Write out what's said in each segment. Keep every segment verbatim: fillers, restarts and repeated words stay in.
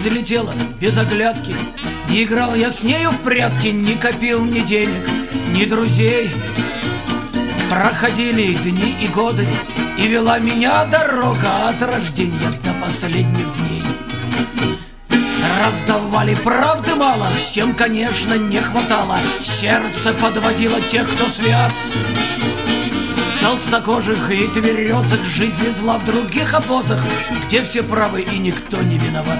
Жизнь летела без оглядки, не играл я с нею в прятки, не копил ни денег, ни друзей. Проходили дни и годы, и вела меня дорога от рождения до последних дней. Раздавали правды мало, всем, конечно, не хватало. Сердце подводило тех, кто свят. Толстокожих и тверезок жизнь везла в других обозах, где все правы и никто не виноват.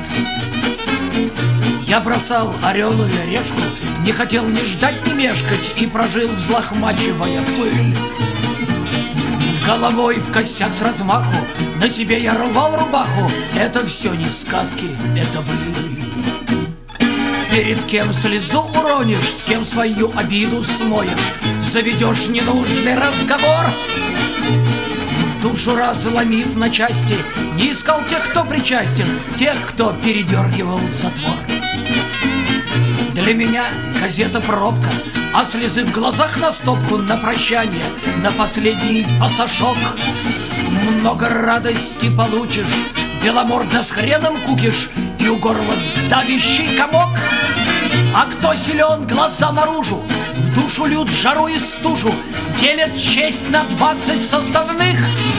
Я бросал орел или решку, не хотел ни ждать, ни мешкать, и прожил, взлохмачивая пыль. Головой в косяк с размаху, на себе я рвал рубаху. Это все не сказки, это быль. Перед кем слезу уронишь, с кем свою обиду смоешь, заведешь ненужный разговор. Душу разломив на части, не искал тех, кто причастен, тех, кто передергивал затвор. Для меня газета пробка, а слезы в глазах на стопку, на прощание, на последний пасашок. Много радости получишь, беломорда с хреном кукиш, и у горла давящий комок. А кто силен, глаза наружу, в душу лют жару и стужу, делят честь на двадцать составных.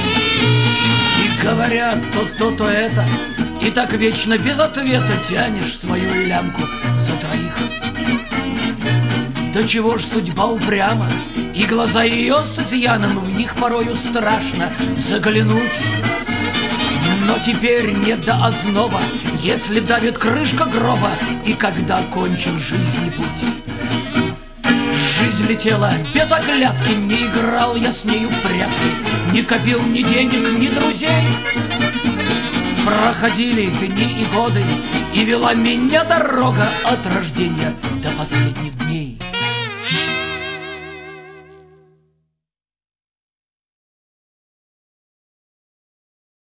И говорят то то, то это, и так вечно без ответа тянешь свою лямку за троих. Да чего ж судьба упряма, и глаза ее с изъяном, в них порою страшно заглянуть. Но теперь не до озноба, если давит крышка гроба, и когда кончен жизни путь. Жизнь летела без оглядки, не играл я с нею в прятки, не копил ни денег, ни друзей. Проходили дни и годы, и вела меня дорога от рождения до последних дней.